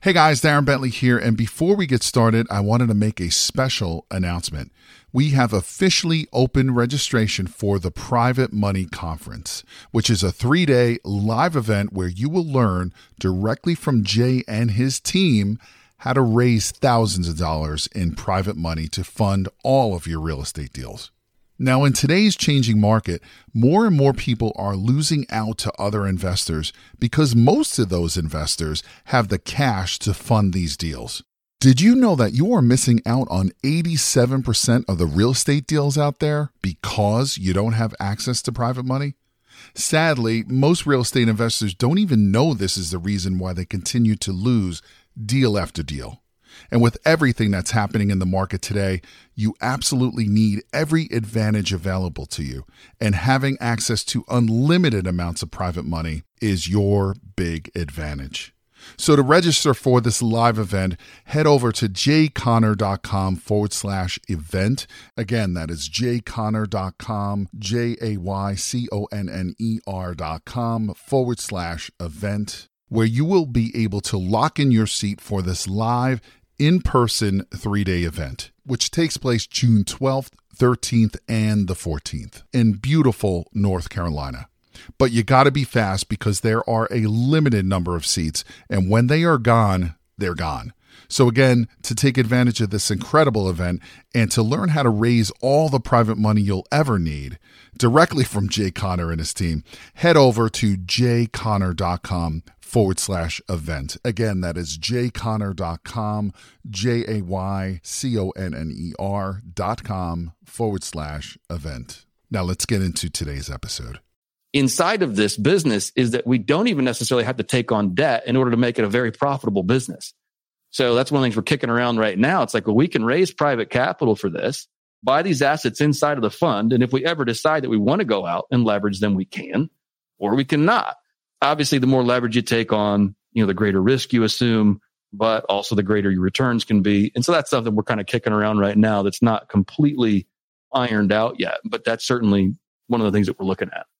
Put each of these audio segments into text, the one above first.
Hey guys, Darren Bentley here, and before we get started, I wanted to make a special announcement. We have officially opened registration for the Private Money Conference, which is a 3-day live event where you will learn directly from Jay and his team how to raise thousands of dollars in private money to fund all of your real estate deals. Now, in today's changing market, more and more people are losing out to other investors because most of those investors have the cash to fund these deals. Did you know that you are missing out on 87% of the real estate deals out there because you don't have access to private money? Sadly, most real estate investors don't even know this is the reason why they continue to lose deal after deal. And with everything that's happening in the market today, you absolutely need every advantage available to you. And having access to unlimited amounts of private money is your big advantage. So to register for this live event, head over to jayconner.com/event. Again, that is jayconner.com, jayconner.com/event, where you will be able to lock in your seat for this live in-person 3-day event, which takes place June 12th, 13th, and the 14th in beautiful North Carolina. But you got to be fast because there are a limited number of seats, and when they are gone, they're gone. So again, to take advantage of this incredible event and to learn how to raise all the private money you'll ever need directly from Jay Conner and his team, head over to jayconner.com/event. Again, that is jayconner.com, jayconner.com/event. Now let's get into today's episode. Inside of this business is that we don't even necessarily have to take on debt in order to make it a very profitable business. So that's one of the things we're kicking around right now. It's like, well, we can raise private capital for this, buy these assets inside of the fund. And if we ever decide that we want to go out and leverage them, we can, or we cannot. Obviously, the more leverage you take on, the greater risk you assume, but also the greater your returns can be. And so that's something we're kind of kicking around right now that's not completely ironed out yet, but that's certainly one of the things that we're looking at.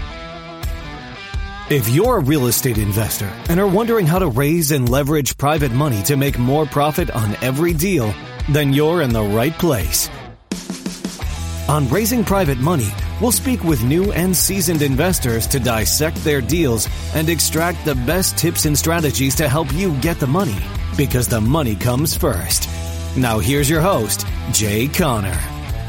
If you're a real estate investor and are wondering how to raise and leverage private money to make more profit on every deal, then you're in the right place. On Raising Private Money, we'll speak with new and seasoned investors to dissect their deals and extract the best tips and strategies to help you get the money, because the money comes first. Now here's your host, Jay Conner.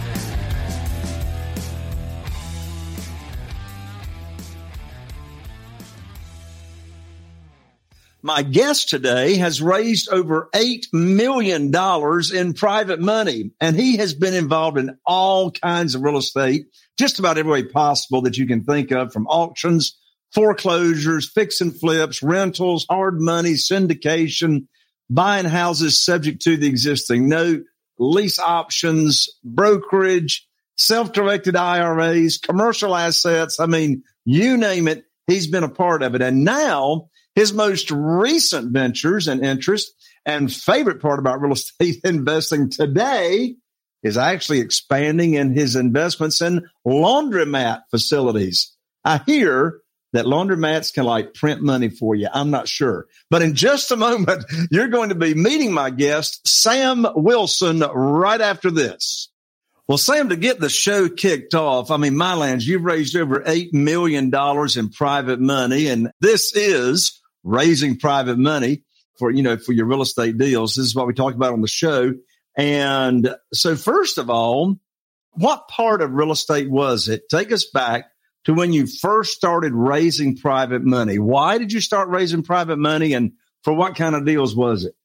My guest today has raised over $8 million in private money, and he has been involved in all kinds of real estate, just about every way possible that you can think of, from auctions, foreclosures, fix and flips, rentals, hard money, syndication, buying houses subject to the existing note, lease options, brokerage, self-directed IRAs, commercial assets. I mean, you name it, he's been a part of it. And now his most recent ventures and interest and favorite part about real estate investing today is actually expanding in his investments in laundromat facilities. I hear that laundromats can print money for you. I'm not sure. But in just a moment, you're going to be meeting my guest, Sam Wilson, right after this. Well, Sam, to get the show kicked off, my lands, you've raised over $8 million in private money, and this is raising private money for your real estate deals. This is what we talk about on the show. And so first of all, what part of real estate was it? Take us back to when you first started raising private money. Why did you start raising private money, and for what kind of deals was it?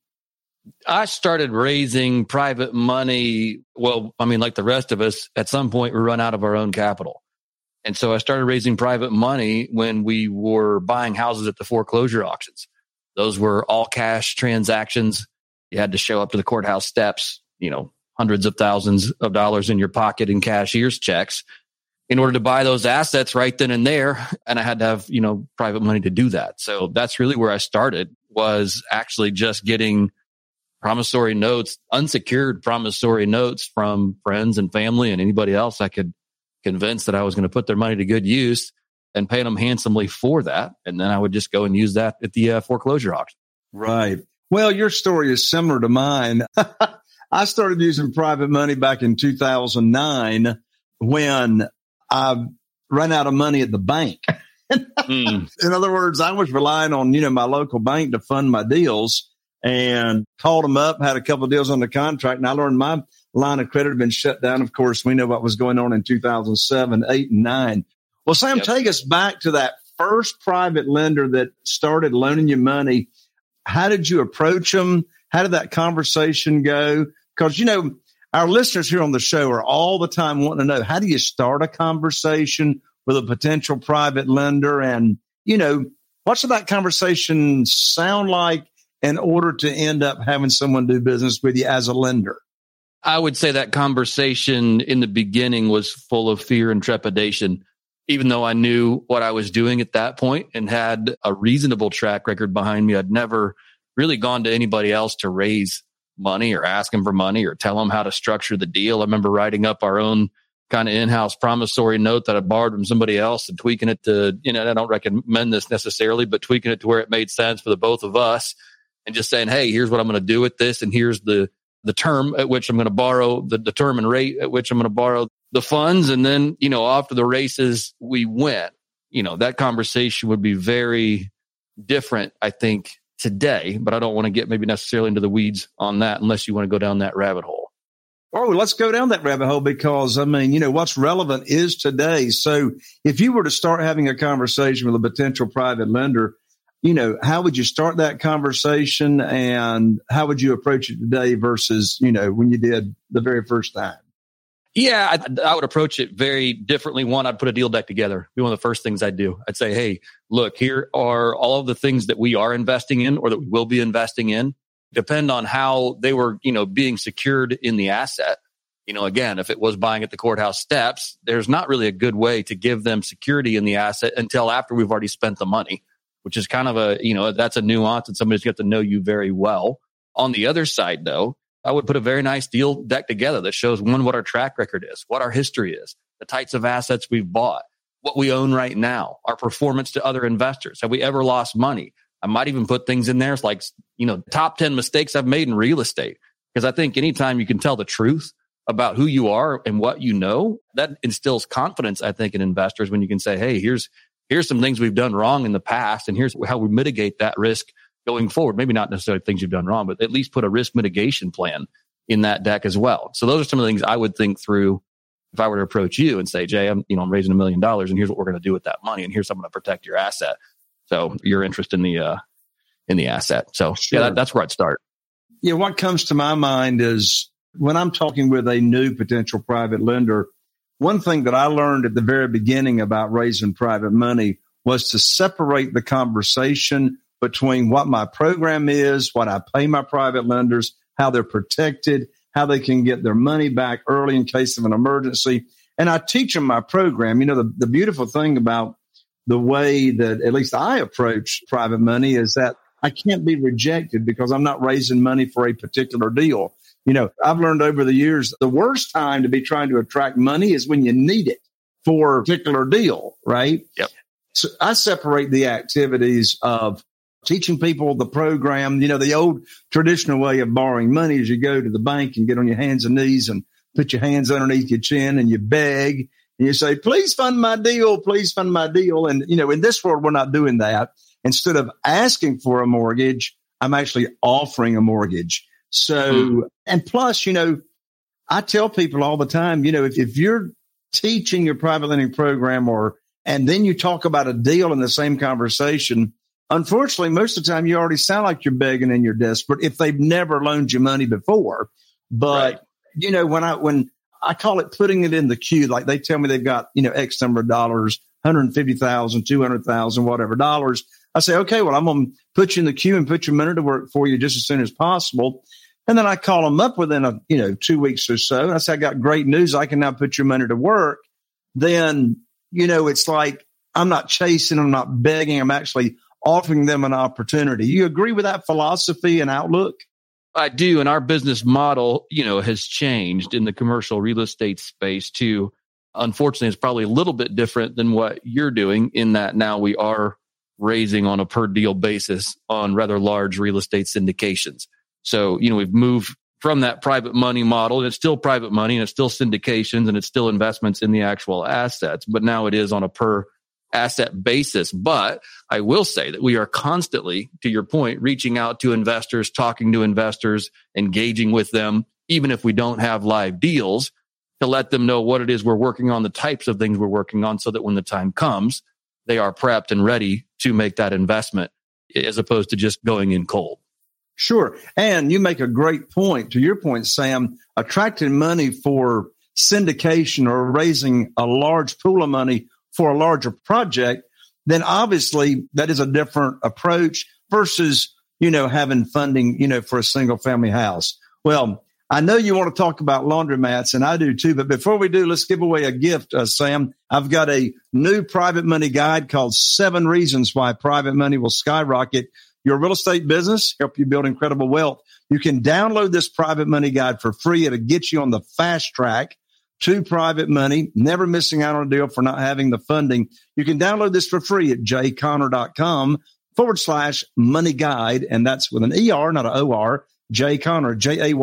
I started raising private money. Well, like the rest of us, at some point we run out of our own capital. And so I started raising private money when we were buying houses at the foreclosure auctions. Those were all cash transactions. You had to show up to the courthouse steps, hundreds of thousands of dollars in your pocket in cashier's checks in order to buy those assets right then and there. And I had to have, private money to do that. So that's really where I started, was actually just getting promissory notes, unsecured promissory notes from friends and family and anybody else I could convinced that I was going to put their money to good use and pay them handsomely for that. And then I would just go and use that at the foreclosure auction. Right. Well, your story is similar to mine. I started using private money back in 2009 when I ran out of money at the bank. In other words, I was relying on, my local bank to fund my deals, and called them up, had a couple of deals on the contract, and I learned my line of credit had been shut down. Of course, we know what was going on in 2007, 8, and 9. Well, Sam, take us back to that first private lender that started loaning you money. How did you approach them? How did that conversation go? Because, our listeners here on the show are all the time wanting to know, how do you start a conversation with a potential private lender? And, what should that conversation sound like in order to end up having someone do business with you as a lender? I would say that conversation in the beginning was full of fear and trepidation, even though I knew what I was doing at that point and had a reasonable track record behind me. I'd never really gone to anybody else to raise money or ask them for money or tell them how to structure the deal. I remember writing up our own kind of in-house promissory note that I borrowed from somebody else and tweaking it to, I don't recommend this necessarily, but tweaking it to where it made sense for the both of us and just saying, hey, here's what I'm going to do with this. And here's the term at which I'm going to borrow, the determined rate at which I'm going to borrow the funds. And then, after the races, we went. That conversation would be very different, I think, today, but I don't want to get maybe necessarily into the weeds on that unless you want to go down that rabbit hole. Oh, let's go down that rabbit hole because, what's relevant is today. So if you were to start having a conversation with a potential private lender, how would you start that conversation and how would you approach it today versus, when you did the very first time? Yeah, I would approach it very differently. One, I'd put a deal deck together. It'd be one of the first things I'd do. I'd say, hey, look, here are all of the things that we are investing in or that we will be investing in. Depend on how they were, being secured in the asset. Again, if it was buying at the courthouse steps, there's not really a good way to give them security in the asset until after we've already spent the money, which is kind of that's a nuance and somebody's got to know you very well. On the other side, though, I would put a very nice deal deck together that shows, one, what our track record is, what our history is, the types of assets we've bought, what we own right now, our performance to other investors. Have we ever lost money? I might even put things in there like, top 10 mistakes I've made in real estate. Because I think anytime you can tell the truth about who you are and what you know, that instills confidence, I think, in investors when you can say, hey, here's some things we've done wrong in the past, and here's how we mitigate that risk going forward. Maybe not necessarily things you've done wrong, but at least put a risk mitigation plan in that deck as well. So those are some of the things I would think through if I were to approach you and say, Jay, I'm raising $1 million and here's what we're going to do with that money. And here's how I'm going to protect your asset. So your interest in the asset. So sure. Yeah, that's where I'd start. Yeah. What comes to my mind is when I'm talking with a new potential private lender, one thing that I learned at the very beginning about raising private money was to separate the conversation between what my program is, what I pay my private lenders, how they're protected, how they can get their money back early in case of an emergency. And I teach them my program. The beautiful thing about the way that at least I approach private money is that I can't be rejected because I'm not raising money for a particular deal. I've learned over the years, the worst time to be trying to attract money is when you need it for a particular deal, right? Yep. So I separate the activities of teaching people the program. The old traditional way of borrowing money is you go to the bank and get on your hands and knees and put your hands underneath your chin and you beg and you say, please fund my deal, please fund my deal. And, in this world, we're not doing that. Instead of asking for a mortgage, I'm actually offering a mortgage. So, and plus, I tell people all the time, if you're teaching your private lending program and then you talk about a deal in the same conversation, unfortunately, most of the time you already sound like you're begging and you're desperate if they've never loaned you money before. But, right. When I call it putting it in the queue, like they tell me they've got, X number of dollars, 150,000, 200,000, whatever dollars. I say, okay, well, I'm going to put you in the queue and put your money to work for you just as soon as possible. And then I call them up within 2 weeks or so. And I say, I got great news. I can now put your money to work. Then, it's like I'm not chasing, I'm not begging. I'm actually offering them an opportunity. You agree with that philosophy and outlook? I do. And our business model, has changed in the commercial real estate space too. Unfortunately, it's probably a little bit different than what you're doing in that now we are raising on a per deal basis on rather large real estate syndications. So, we've moved from that private money model, and it's still private money and it's still syndications and it's still investments in the actual assets, but now it is on a per asset basis. But I will say that we are constantly, to your point, reaching out to investors, talking to investors, engaging with them, even if we don't have live deals, to let them know what it is we're working on, the types of things we're working on, so that when the time comes, they are prepped and ready to make that investment, as opposed to just going in cold. Sure. And you make a great point. To your point, Sam, attracting money for syndication or raising a large pool of money for a larger project, then obviously that is a different approach versus, having funding, for a single family house. Well, I know you want to talk about laundromats, and I do too. But before we do, let's give away a gift, Sam. I've got a new private money guide called 7 Reasons Why Private Money Will Skyrocket Your Real Estate Business, help you build incredible wealth. You can download this private money guide for free. It'll get you on the fast track to private money, never missing out on a deal for not having the funding. You can download this for free at jayconner.com/money guide. And that's with an ER, not an OR. Jay Conner,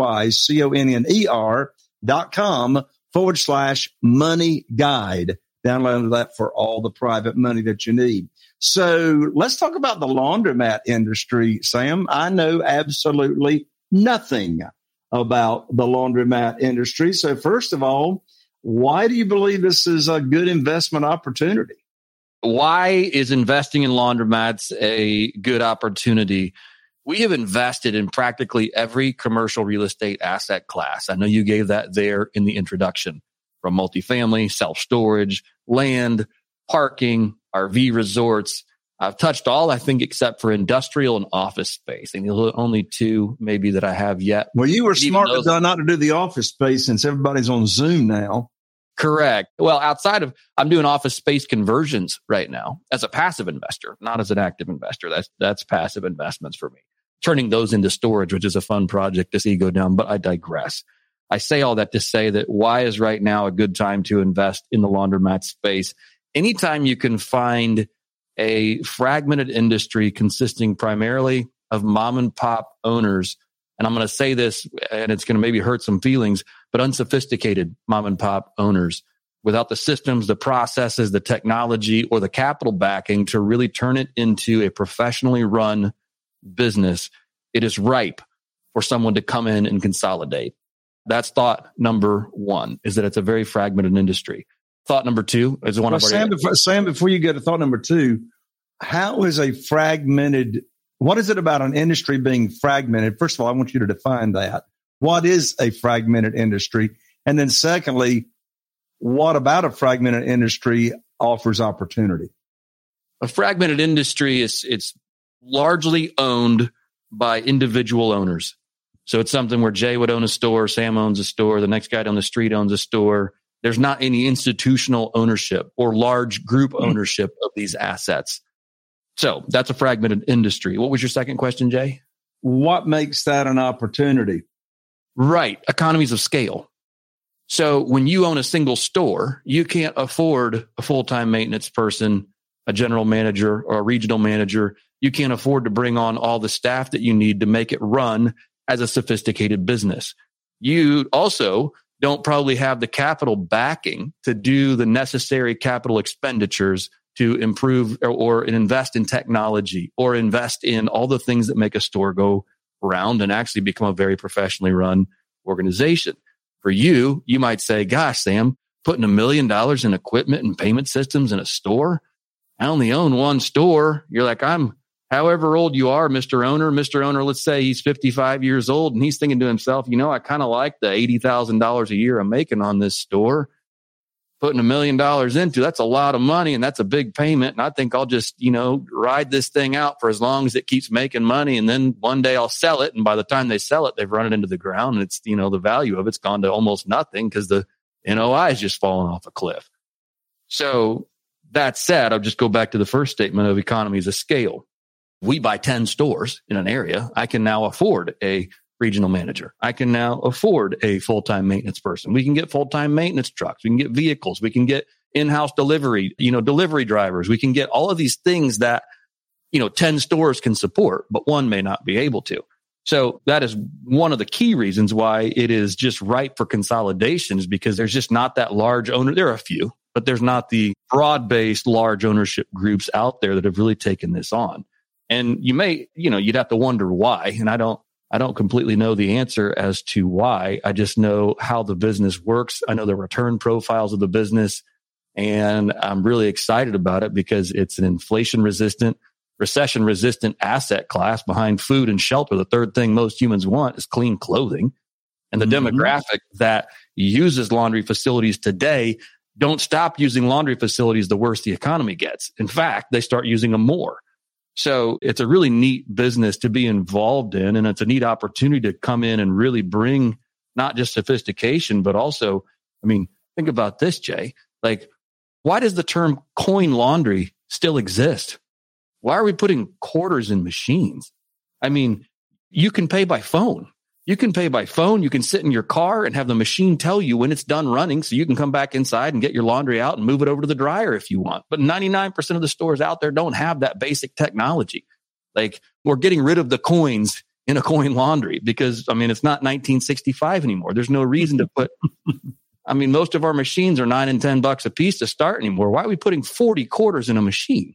JayConner.com/money guide. Download that for all the private money that you need. So let's talk about the laundromat industry, Sam. I know absolutely nothing about the laundromat industry. So first of all, why do you believe this is a good investment opportunity? Why is investing in laundromats a good opportunity? We have invested in practically every commercial real estate asset class. I know you gave that there in the introduction, from multifamily, self-storage, land, parking, RV resorts. I've touched all, I think, except for industrial and office space. And the only 2 maybe that I have yet. Well, you were smart not to do the office space since everybody's on Zoom now. Correct. Well, outside of, I'm doing office space conversions right now as a passive investor, not as an active investor. That's passive investments for me. Turning those into storage, which is a fun project to see go down, but I digress. I say all that to say that why is right now a good time to invest in the laundromat space? Anytime you can find a fragmented industry consisting primarily of mom and pop owners, and I'm going to say this, and it's going to maybe hurt some feelings, but unsophisticated mom and pop owners without the systems, the processes, the technology, or the capital backing to really turn it into a professionally run business, it is ripe for someone to come in and consolidate. That's thought number 1, is that it's a very fragmented industry. Thought number 2 is one of Sam, before you go to thought number 2, how is what is it about an industry being fragmented? First of all, I want you to define that. What is a fragmented industry? And then secondly, what about a fragmented industry offers opportunity? A fragmented industry it's largely owned by individual owners. So it's something where Jay would own a store, Sam owns a store, the next guy down the street owns a store. There's not any institutional ownership or large group ownership of these assets. So that's a fragmented industry. What was your second question, Jay? What makes that an opportunity? Right. Economies of scale. So when you own a single store, you can't afford a full-time maintenance person, a general manager, or a regional manager. You can't afford to bring on all the staff that you need to make it run as a sophisticated business. You also don't probably have the capital backing to do the necessary capital expenditures to improve or invest in technology or invest in all the things that make a store go round and actually become a very professionally run organization. For you, you might say, gosh, Sam, putting $1 million in equipment and payment systems in a store? I only own one store. You're like, I'm however old you are, Mr. Owner, let's say he's 55 years old and he's thinking to himself, I kind of like the $80,000 a year I'm making on this store. Putting $1 million into, that's a lot of money and that's a big payment. And I think I'll just, ride this thing out for as long as it keeps making money. And then one day I'll sell it. And by the time they sell it, they've run it into the ground. And it's, the value of it's gone to almost nothing because the NOI is just falling off a cliff. So that said, I'll just go back to the first statement of economies of scale. We buy 10 stores in an area. I can now afford a regional manager. I can now afford a full-time maintenance person. We can get full-time maintenance trucks. We can get vehicles. We can get in-house delivery, delivery drivers. We can get all of these things that 10 stores can support, but one may not be able to. So that is one of the key reasons why it is just ripe for consolidation, is because there's just not that large owner. There are a few, but there's not the broad-based large ownership groups out there that have really taken this on. And you'd have to wonder why. And I don't completely know the answer as to why. I just know how the business works. I know the return profiles of the business, and I'm really excited about it because it's an inflation-resistant, recession-resistant asset class behind food and shelter. The third thing most humans want is clean clothing. And the demographic that uses laundry facilities today don't stop using laundry facilities the worse the economy gets. In fact, they start using them more. So it's a really neat business to be involved in, and it's a neat opportunity to come in and really bring not just sophistication, but also, think about this, Jay. Like, why does the term coin laundry still exist? Why are we putting quarters in machines? You can pay by phone. You can sit in your car and have the machine tell you when it's done running, so you can come back inside and get your laundry out and move it over to the dryer if you want. But 99% of the stores out there don't have that basic technology. Like, we're getting rid of the coins in a coin laundry because, it's not 1965 anymore. There's no reason to put, most of our machines are $9 and $10 a piece to start anymore. Why are we putting 40 quarters in a machine?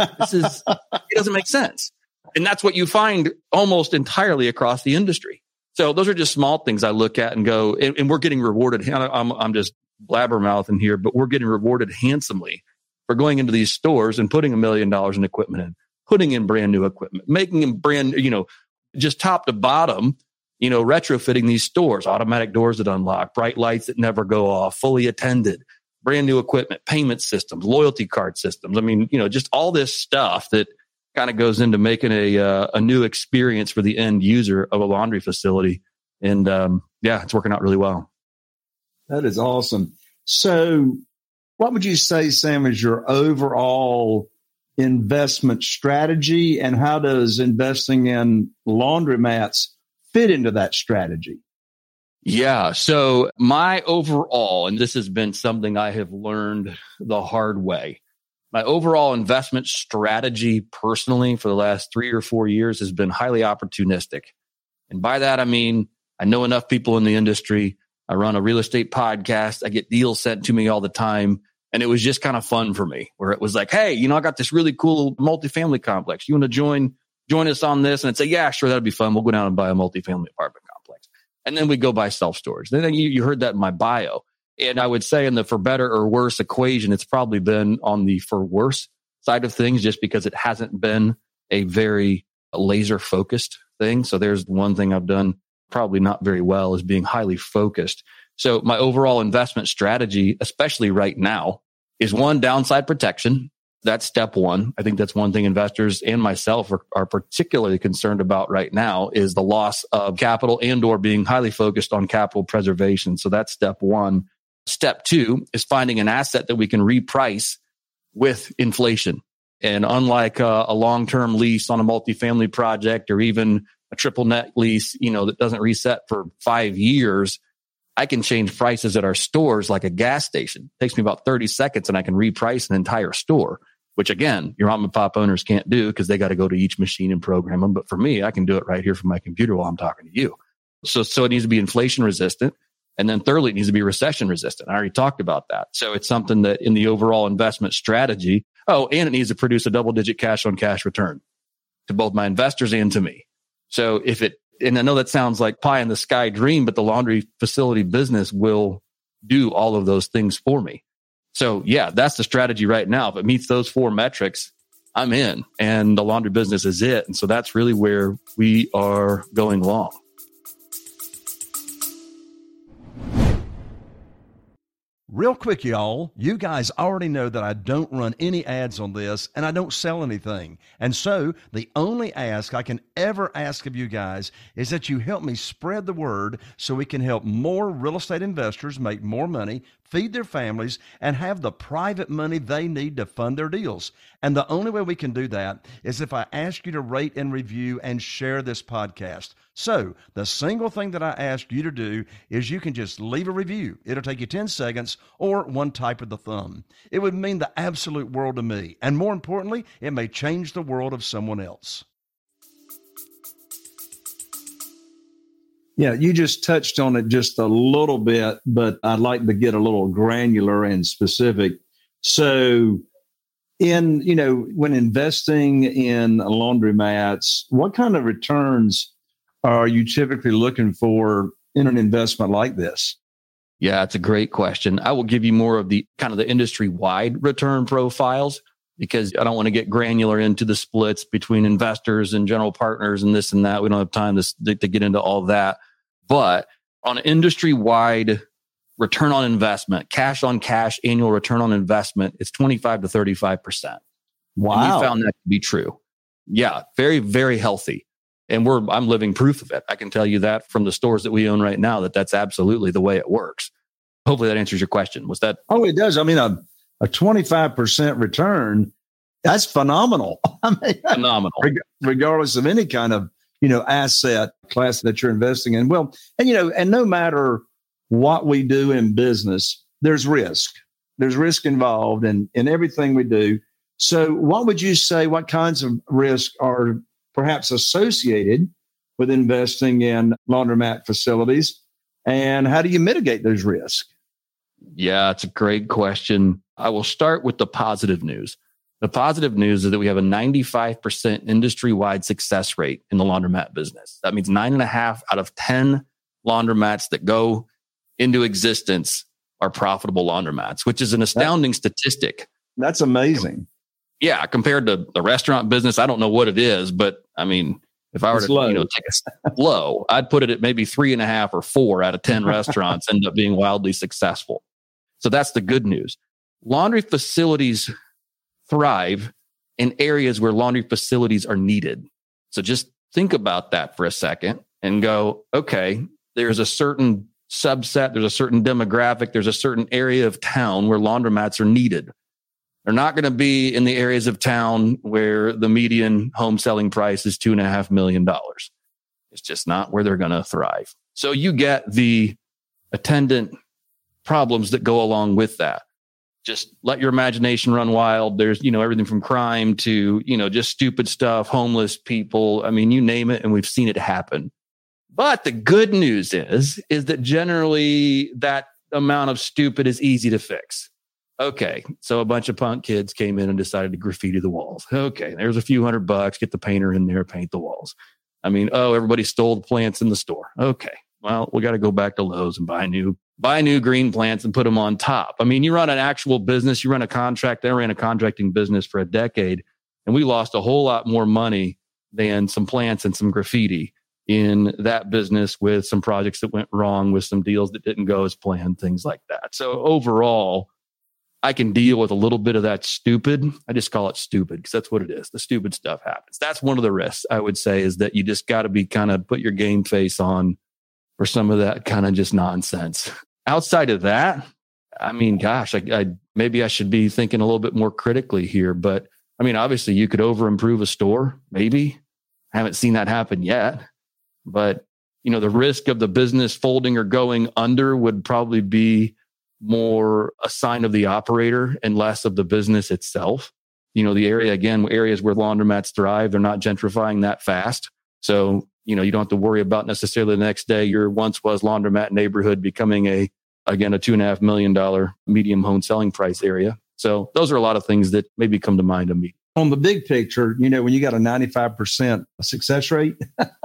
It doesn't make sense. And that's what you find almost entirely across the industry. So those are just small things I look at and go, and we're getting rewarded. I'm just blabbermouthing here, but we're getting rewarded handsomely for going into these stores and putting $1 million in equipment in, putting in brand new equipment, making them brand, just top to bottom, retrofitting these stores, automatic doors that unlock, bright lights that never go off, fully attended, brand new equipment, payment systems, loyalty card systems. Just all this stuff that kind of goes into making a new experience for the end user of a laundry facility. And it's working out really well. That is awesome. So what would you say, Sam, is your overall investment strategy, and how does investing in laundromats fit into that strategy? Yeah. So my overall, and this has been something I have learned the hard way, my overall investment strategy personally for the last 3 or 4 years has been highly opportunistic. And by that, I know enough people in the industry. I run a real estate podcast. I get deals sent to me all the time. And it was just kind of fun for me, where it was like, hey, I got this really cool multifamily complex. You want to join us on this? And I'd say, yeah, sure, that'd be fun. We'll go down and buy a multifamily apartment complex. And then we go buy self-storage. Then you heard that in my bio. And I would say in the for better or worse equation, it's probably been on the for worse side of things, just because it hasn't been a very laser focused thing. So there's one thing I've done probably not very well, is being highly focused. So my overall investment strategy, especially right now, is one, downside protection. That's step one. I think that's one thing investors and myself are particularly concerned about right now, is the loss of capital and or being highly focused on capital preservation. So that's step one. Step two is finding an asset that we can reprice with inflation. And unlike a long-term lease on a multifamily project, or even a triple net lease, that doesn't reset for 5 years, I can change prices at our stores like a gas station. It takes me about 30 seconds and I can reprice an entire store, which again, your mom and pop owners can't do because they got to go to each machine and program them. But for me, I can do it right here from my computer while I'm talking to you. So it needs to be inflation resistant. And then thirdly, it needs to be recession resistant. I already talked about that. So it's something that in the overall investment strategy, and it needs to produce a double-digit cash on cash return to both my investors and to me. So and I know that sounds like pie in the sky dream, but the laundry facility business will do all of those things for me. So yeah, that's the strategy right now. If it meets those 4 metrics, I'm in, and the laundry business is it. And so that's really where we are going long. Real quick, y'all, you guys already know that I don't run any ads on this and I don't sell anything. And so the only ask I can ever ask of you guys is that you help me spread the word so we can help more real estate investors make more money, feed their families, and have the private money they need to fund their deals. And the only way we can do that is if I ask you to rate and review and share this podcast. So the single thing that I ask you to do is you can just leave a review. It'll take you 10 seconds or one type of the thumb. It would mean the absolute world to me. And more importantly, it may change the world of someone else. Yeah, you just touched on it just a little bit, but I'd like to get a little granular and specific. So when investing in laundromats, what kind of returns are you typically looking for in an investment like this? Yeah, it's a great question. I will give you more of the kind of the industry-wide return profiles because I don't want to get granular into the splits between investors and general partners and this and that. We don't have time to get into all that. But on an industry-wide return on investment, cash on cash annual return on investment, it's 25 to 35%. Wow. And we found that to be true. Yeah, very, very healthy. And I'm living proof of it. I can tell you that from the stores that we own right now, that's absolutely the way it works. Hopefully that answers your question. Was that? Oh, it does. I mean, a 25% return, that's phenomenal. I mean, phenomenal. Regardless of any kind of, asset class that you're investing in. Well, and no matter what we do in business, there's risk. There's risk involved in everything we do. So what would you say, what kinds of risk are perhaps associated with investing in laundromat facilities? And how do you mitigate those risks? Yeah, it's a great question. I will start with the positive news. The positive news is that we have a 95% industry-wide success rate in the laundromat business. That means 9.5 out of 10 laundromats that go into existence are profitable laundromats, which is an astounding statistic. That's amazing. Yeah, compared to the restaurant business, I don't know what it is, but I mean, if I were to take a low, I'd put it at maybe 3.5 or 4 out of 10 restaurants end up being wildly successful. So that's the good news. Laundry facilities thrive in areas where laundry facilities are needed. So just think about that for a second and go, okay, there's a certain subset, there's a certain demographic, there's a certain area of town where laundromats are needed. They're not going to be in the areas of town where the median home selling price is $2.5 million. It's just not where they're going to thrive. So you get the attendant problems that go along with that. Just let your imagination run wild. There's, everything from crime to, just stupid stuff, homeless people. I mean, you name it, and we've seen it happen. But the good news is that generally that amount of stupid is easy to fix. Okay, so a bunch of punk kids came in and decided to graffiti the walls. Okay, there's a few $100, get the painter in there, paint the walls. I mean, everybody stole the plants in the store. Okay, well, we got to go back to Lowe's and buy new green plants and put them on top. I mean, you run an actual business, you run a contract. I ran a contracting business for a decade, and we lost a whole lot more money than some plants and some graffiti in that business with some projects that went wrong, with some deals that didn't go as planned, things like that. So overall, I can deal with a little bit of that stupid. I just call it stupid because that's what it is. The stupid stuff happens. That's one of the risks, I would say, is that you just got to be kind of put your game face on for some of that kind of just nonsense. Outside of that, I mean, gosh, maybe I should be thinking a little bit more critically here. But I mean, obviously you could over improve a store. Maybe. I haven't seen that happen yet. But, the risk of the business folding or going under would probably be more a sign of the operator and less of the business itself. The areas where laundromats thrive, they're not gentrifying that fast. So, you don't have to worry about necessarily the next day your once was laundromat neighborhood becoming a $2.5 million medium home selling price area. So those are a lot of things that maybe come to mind to me. On the big picture, when you got a 95% success rate,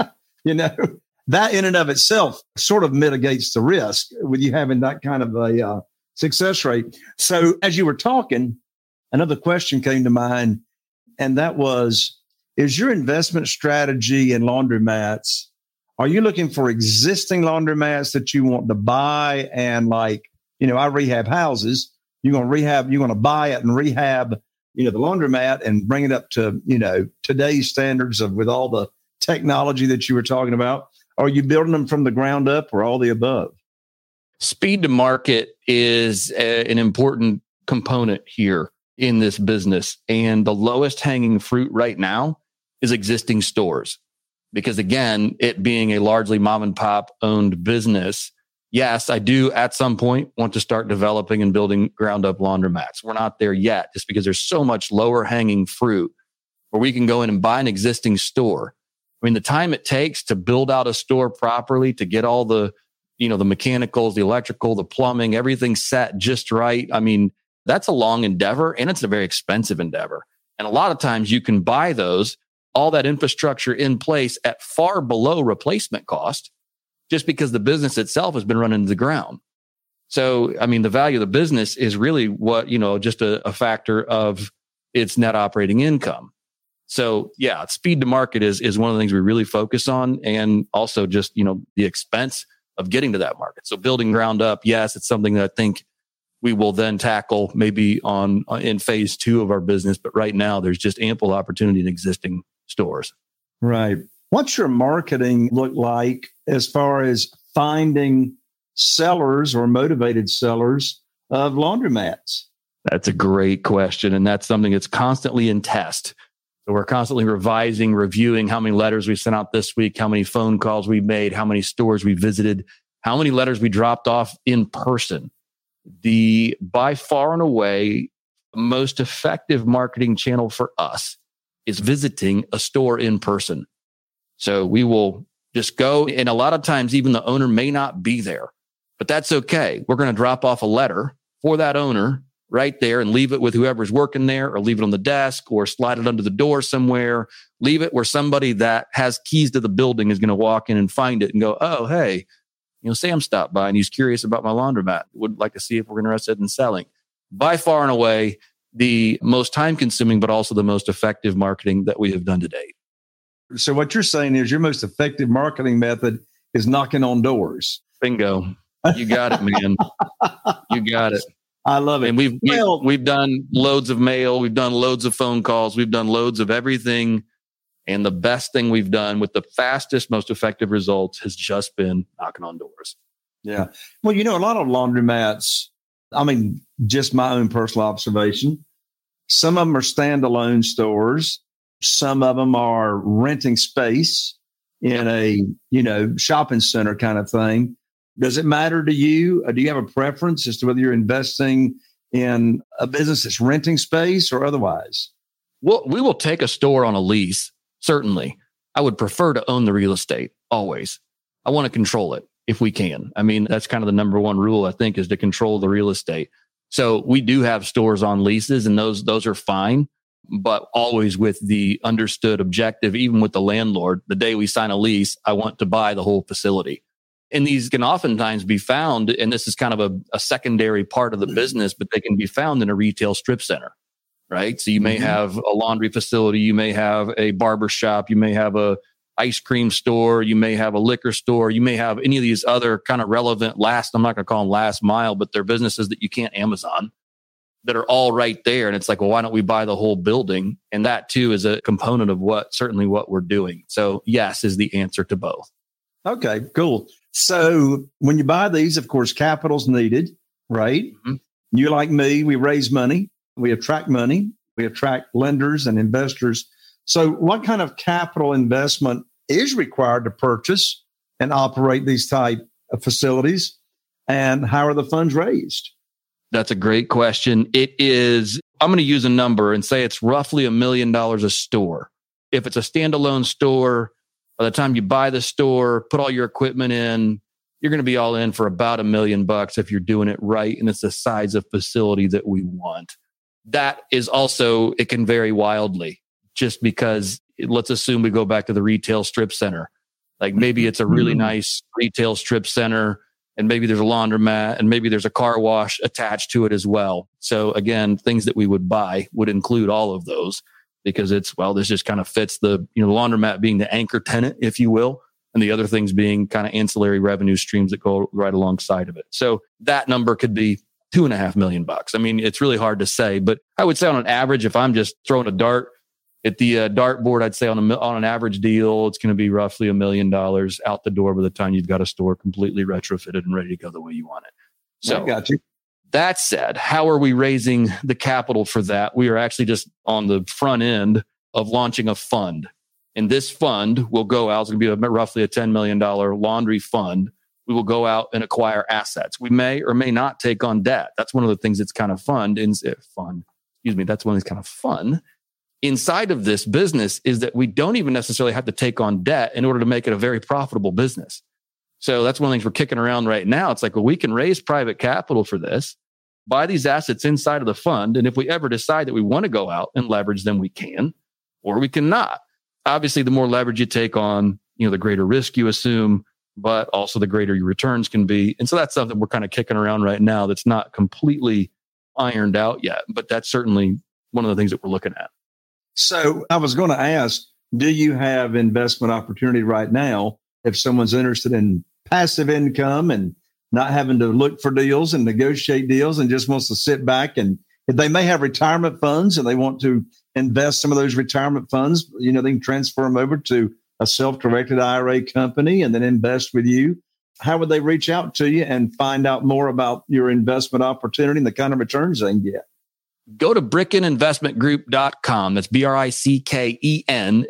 that in and of itself sort of mitigates the risk with you having that kind of a success rate. So as you were talking, another question came to mind, and that was, is your investment strategy in laundromats, are you looking for existing laundromats that you want to buy and I rehab houses. You're going to buy it and rehab, the laundromat and bring it up to, today's standards with all the technology that you were talking about? Are you building them from the ground up or all the above? Speed to market is an important component here in this business. And the lowest hanging fruit right now is existing stores. Because again, it being a largely mom and pop owned business, yes, I do at some point want to start developing and building ground up laundromats. We're not there yet just because there's so much lower hanging fruit where we can go in and buy an existing store. I mean, the time it takes to build out a store properly, to get all the, the mechanicals, the electrical, the plumbing, everything set just right. I mean, that's a long endeavor and it's a very expensive endeavor. And a lot of times you can buy all that infrastructure in place at far below replacement cost just because the business itself has been run into the ground. So, I mean, the value of the business is really what, just a factor of its net operating income. So yeah, speed to market is one of the things we really focus on. And also just, the expense of getting to that market. So building ground up, yes, it's something that I think we will then tackle maybe in phase 2 of our business. But right now there's just ample opportunity in existing stores. Right. What's your marketing look like as far as finding sellers or motivated sellers of laundromats? That's a great question. And that's something that's constantly in test. So we're constantly revising, reviewing how many letters we sent out this week, how many phone calls we made, how many stores we visited, how many letters we dropped off in person. The by far and away most effective marketing channel for us is visiting a store in person. So we will just go, and a lot of times even the owner may not be there, but that's okay. We're going to drop off a letter for that owner right there and leave it with whoever's working there, or leave it on the desk, or slide it under the door somewhere. Leave it where somebody that has keys to the building is going to walk in and find it and go, oh, hey, Sam stopped by and he's curious about my laundromat. Would like to see if we're interested in selling. By far and away, the most time consuming, but also the most effective marketing that we have done to date. So what you're saying is your most effective marketing method is knocking on doors. Bingo. You got it, man. You got it. I love it. And we've done loads of mail. We've done loads of phone calls. We've done loads of everything. And the best thing we've done with the fastest, most effective results has just been knocking on doors. Yeah. Well, a lot of laundromats, just my own personal observation, some of them are standalone stores. Some of them are renting space in a, shopping center kind of thing. Does it matter to you? Do you have a preference as to whether you're investing in a business that's renting space or otherwise? Well, we will take a store on a lease. Certainly. I would prefer to own the real estate always. I want to control it if we can. That's kind of the number one rule, I think, is to control the real estate. So we do have stores on leases, and those are fine, but always with the understood objective, even with the landlord, the day we sign a lease, I want to buy the whole facility. And these can oftentimes be found, and this is kind of a secondary part of the business, but they can be found in a retail strip center. Right. So you may have a laundry facility, you may have a barber shop, you may have a ice cream store, you may have a liquor store, you may have any of these other kind of relevant I'm not going to call them last mile, but they're businesses that you can't Amazon that are all right there. And it's like, well, why don't we buy the whole building? And that too is a component of what we're doing. So yes, is the answer to both. Okay, cool. So when you buy these, of course, capital's needed, right? Mm-hmm. You like me, we raise money. We attract money. We attract lenders and investors. So what kind of capital investment is required to purchase and operate these type of facilities? And how are the funds raised? That's a great question. It is, I'm going to use a number and say it's roughly $1 million a store. If it's a standalone store, by the time you buy the store, put all your equipment in, you're going to be all in for about $1 million if you're doing it right. And it's the size of facility that we want. That is also, it can vary wildly just because let's assume we go back to the retail strip center. Like maybe it's a really nice retail strip center and maybe there's a laundromat and maybe there's a car wash attached to it as well. So again, things that we would buy would include all of those because this just kind of fits the laundromat being the anchor tenant, if you will, and the other things being kind of ancillary revenue streams that go right alongside of it. So that number could be $2.5 million. It's really hard to say, but I would say on an average, if I'm just throwing a dart at the dartboard, I'd say on an average deal, it's going to be roughly $1 million out the door by the time you've got a store completely retrofitted and ready to go the way you want it. So I got you. That said, how are we raising the capital for that? We are actually just on the front end of launching a fund. And this fund will go out. It's going to be roughly a $10 million laundry fund. We will go out and acquire assets. We may or may not take on debt. That's one of the things that's kind of fun. That's one that's kind of fun. Inside of this business is that we don't even necessarily have to take on debt in order to make it a very profitable business. So that's one of the things we're kicking around right now. It's like, well, we can raise private capital for this, buy these assets inside of the fund. And if we ever decide that we want to go out and leverage them, we can, or we cannot. Obviously, the more leverage you take on, the greater risk you assume, but also the greater your returns can be. And so that's something we're kind of kicking around right now that's not completely ironed out yet, but that's certainly one of the things that we're looking at. So I was going to ask, do you have investment opportunity right now if someone's interested in passive income and not having to look for deals and negotiate deals and just wants to sit back, and if they may have retirement funds and they want to invest some of those retirement funds, they can transfer them over to a self-directed IRA company and then invest with you. How would they reach out to you and find out more about your investment opportunity and the kind of returns they can get? Go to brickeninvestmentgroup.com. That's BRICKEN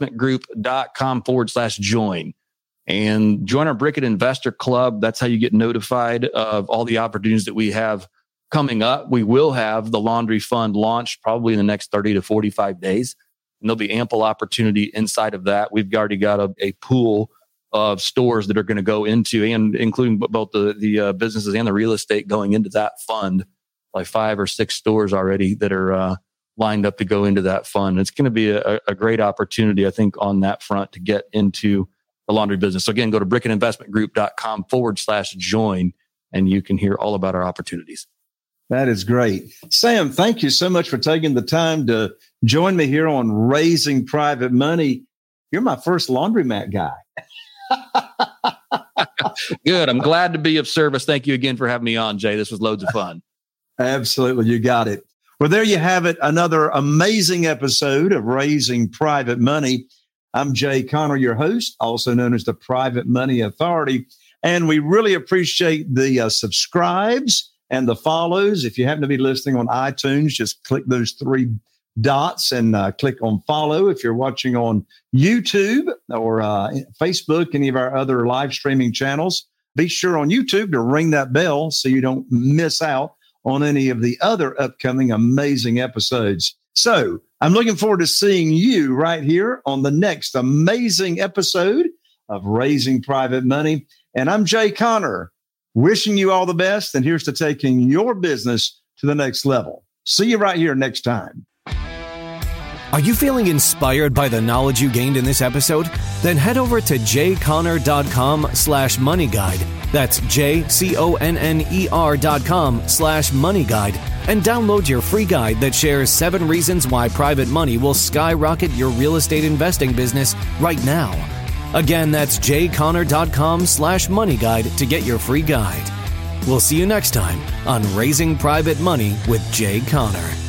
investmentgroup.com/join and join our Bricket Investor Club. That's how you get notified of all the opportunities that we have coming up. We will have the laundry fund launched probably in the next 30 to 45 days. And there'll be ample opportunity inside of that. We've already got a pool of stores that are going to go into, and including both the businesses and the real estate going into that fund, like 5 or 6 stores already that are lined up to go into that fund. It's going to be a great opportunity, I think, on that front to get into the laundry business. So again, go to brickeninvestmentgroup.com/join, and you can hear all about our opportunities. That is great. Sam, thank you so much for taking the time to join me here on Raising Private Money. You're my first laundromat guy. Good. I'm glad to be of service. Thank you again for having me on, Jay. This was loads of fun. Absolutely. You got it. Well, there you have it. Another amazing episode of Raising Private Money. I'm Jay Conner, your host, also known as the Private Money Authority. And we really appreciate the subscribes and the follows. If you happen to be listening on iTunes, just click those 3 dots and click on follow. If you're watching on YouTube or Facebook, any of our other live streaming channels, be sure on YouTube to ring that bell so you don't miss out on any of the other upcoming amazing episodes. So I'm looking forward to seeing you right here on the next amazing episode of Raising Private Money. And I'm Jay Conner, wishing you all the best, and here's to taking your business to the next level. See you right here next time. Are you feeling inspired by the knowledge you gained in this episode? Then head over to jconner.com/moneyguide. That's jconner.com/moneyguide and download your free guide that shares 7 reasons why private money will skyrocket your real estate investing business right now. Again, that's jconner.com/moneyguide to get your free guide. We'll see you next time on Raising Private Money with Jay Conner.